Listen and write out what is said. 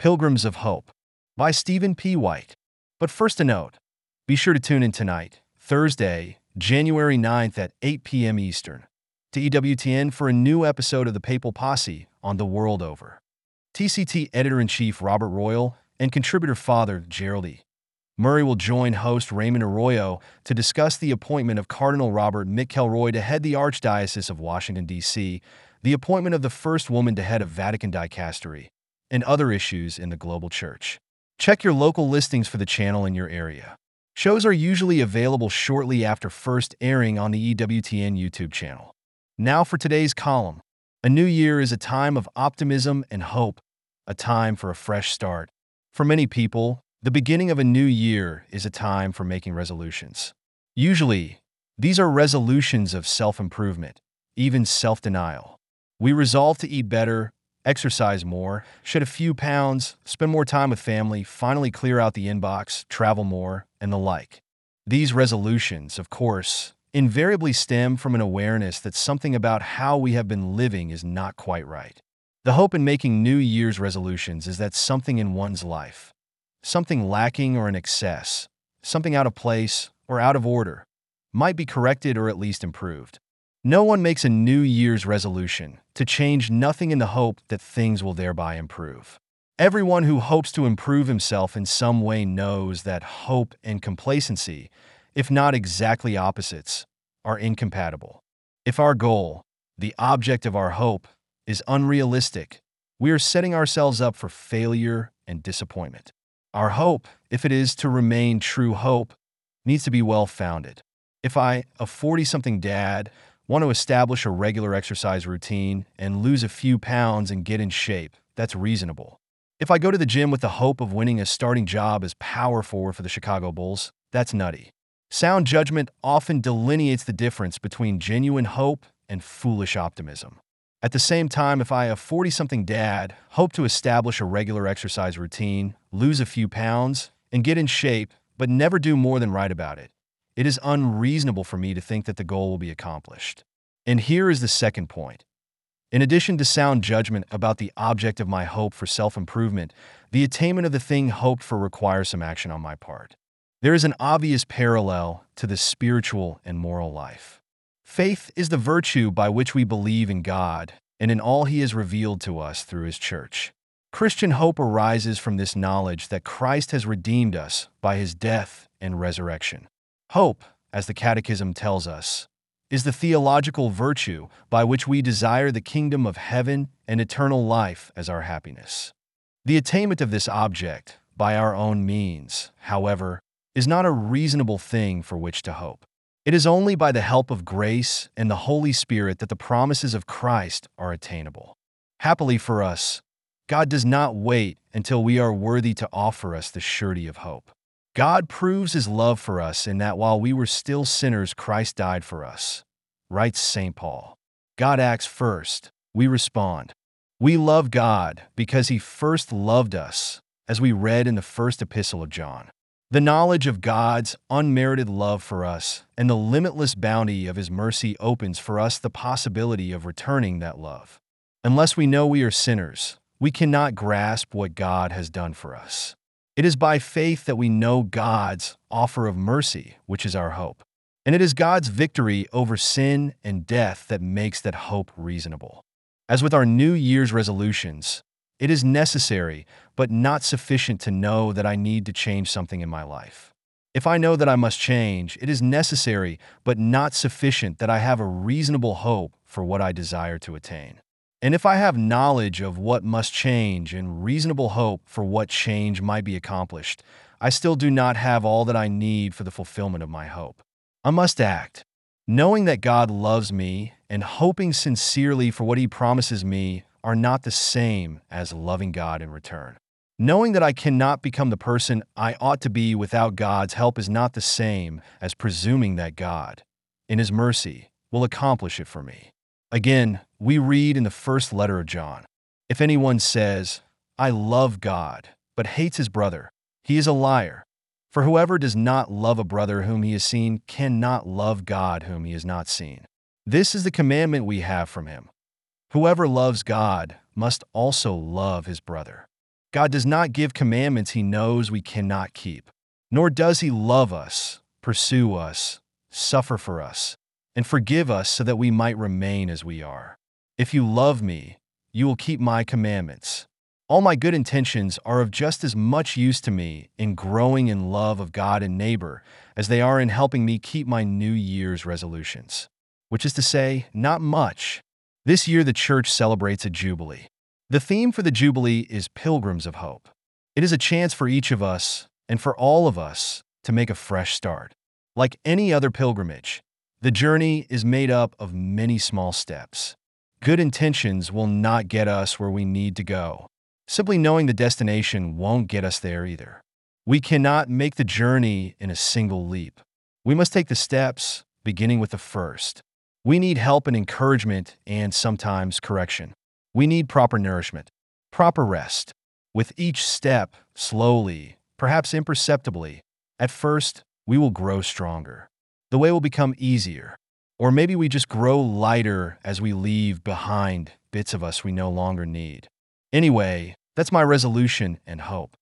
Pilgrims of Hope by Stephen P. White. But first a note, be sure to tune in tonight, Thursday, January 9th at 8 p.m. Eastern, to EWTN for a new episode of The Papal Posse on the World Over. TCT Editor-in-Chief Robert Royal and contributor Father Gerald E. Murray will join host Raymond Arroyo to discuss the appointment of Cardinal Robert McElroy to head the Archdiocese of Washington, D.C., the appointment of the first woman to head a Vatican dicastery, and other issues in the global church. Check your local listings for the channel in your area. Shows are usually available shortly after first airing on the EWTN YouTube channel. Now for today's column. A new year is a time of optimism and hope, a time for a fresh start. For many people, the beginning of a new year is a time for making resolutions. Usually, these are resolutions of self-improvement, even self-denial. We resolve to eat better, exercise more, shed a few pounds, spend more time with family, finally clear out the inbox, travel more, and the like. These resolutions, of course, invariably stem from an awareness that something about how we have been living is not quite right. The hope in making New Year's resolutions is that something in one's life, something lacking or in excess, something out of place or out of order, might be corrected or at least improved. No one makes a New Year's resolution to change nothing in the hope that things will thereby improve. Everyone who hopes to improve himself in some way knows that hope and complacency, if not exactly opposites, are incompatible. If our goal, the object of our hope, is unrealistic, we are setting ourselves up for failure and disappointment. Our hope, if it is to remain true hope, needs to be well-founded. If I, a 40-something dad, want to establish a regular exercise routine and lose a few pounds and get in shape, that's reasonable. If I go to the gym with the hope of winning a starting job as power forward for the Chicago Bulls, that's nutty. Sound judgment often delineates the difference between genuine hope and foolish optimism. At the same time, if I, a 40-something dad, hope to establish a regular exercise routine, lose a few pounds, and get in shape, but never do more than write about it, it is unreasonable for me to think that the goal will be accomplished. And here is the second point. In addition to sound judgment about the object of my hope for self-improvement, the attainment of the thing hoped for requires some action on my part. There is an obvious parallel to the spiritual and moral life. Faith is the virtue by which we believe in God and in all He has revealed to us through His church. Christian hope arises from this knowledge that Christ has redeemed us by His death and resurrection. Hope, as the Catechism tells us, is the theological virtue by which we desire the kingdom of heaven and eternal life as our happiness. The attainment of this object, by our own means, however, is not a reasonable thing for which to hope. It is only by the help of grace and the Holy Spirit that the promises of Christ are attainable. Happily for us, God does not wait until we are worthy to offer us the surety of hope. God proves His love for us in that while we were still sinners, Christ died for us, writes St. Paul. God acts first, we respond. We love God because He first loved us, as we read in the first epistle of John. The knowledge of God's unmerited love for us and the limitless bounty of His mercy opens for us the possibility of returning that love. Unless we know we are sinners, we cannot grasp what God has done for us. It is by faith that we know God's offer of mercy, which is our hope. And it is God's victory over sin and death that makes that hope reasonable. As with our New Year's resolutions, it is necessary, but not sufficient to know that I need to change something in my life. If I know that I must change, it is necessary, but not sufficient that I have a reasonable hope for what I desire to attain. And if I have knowledge of what must change and reasonable hope for what change might be accomplished, I still do not have all that I need for the fulfillment of my hope. I must act, knowing that God loves me and hoping sincerely for what He promises me are not the same as loving God in return. Knowing that I cannot become the person I ought to be without God's help is not the same as presuming that God, in His mercy, will accomplish it for me. Again, we read in the first letter of John, if anyone says, I love God, but hates his brother, he is a liar. For whoever does not love a brother whom he has seen cannot love God whom he has not seen. This is the commandment we have from Him. Whoever loves God must also love his brother. God does not give commandments he knows we cannot keep, nor does he love us, pursue us, suffer for us, and forgive us so that we might remain as we are. If you love me, you will keep my commandments. All my good intentions are of just as much use to me in growing in love of God and neighbor as they are in helping me keep my New Year's resolutions. Which is to say, not much. This year the church celebrates a jubilee. The theme for the Jubilee is Pilgrims of Hope. It is a chance for each of us, and for all of us, to make a fresh start. Like any other pilgrimage, the journey is made up of many small steps. Good intentions will not get us where we need to go. Simply knowing the destination won't get us there either. We cannot make the journey in a single leap. We must take the steps, beginning with the first. We need help and encouragement and sometimes correction. We need proper nourishment, proper rest. With each step, slowly, perhaps imperceptibly, at first, we will grow stronger. The way will become easier. Or maybe we just grow lighter as we leave behind bits of us we no longer need. Anyway, that's my resolution and hope.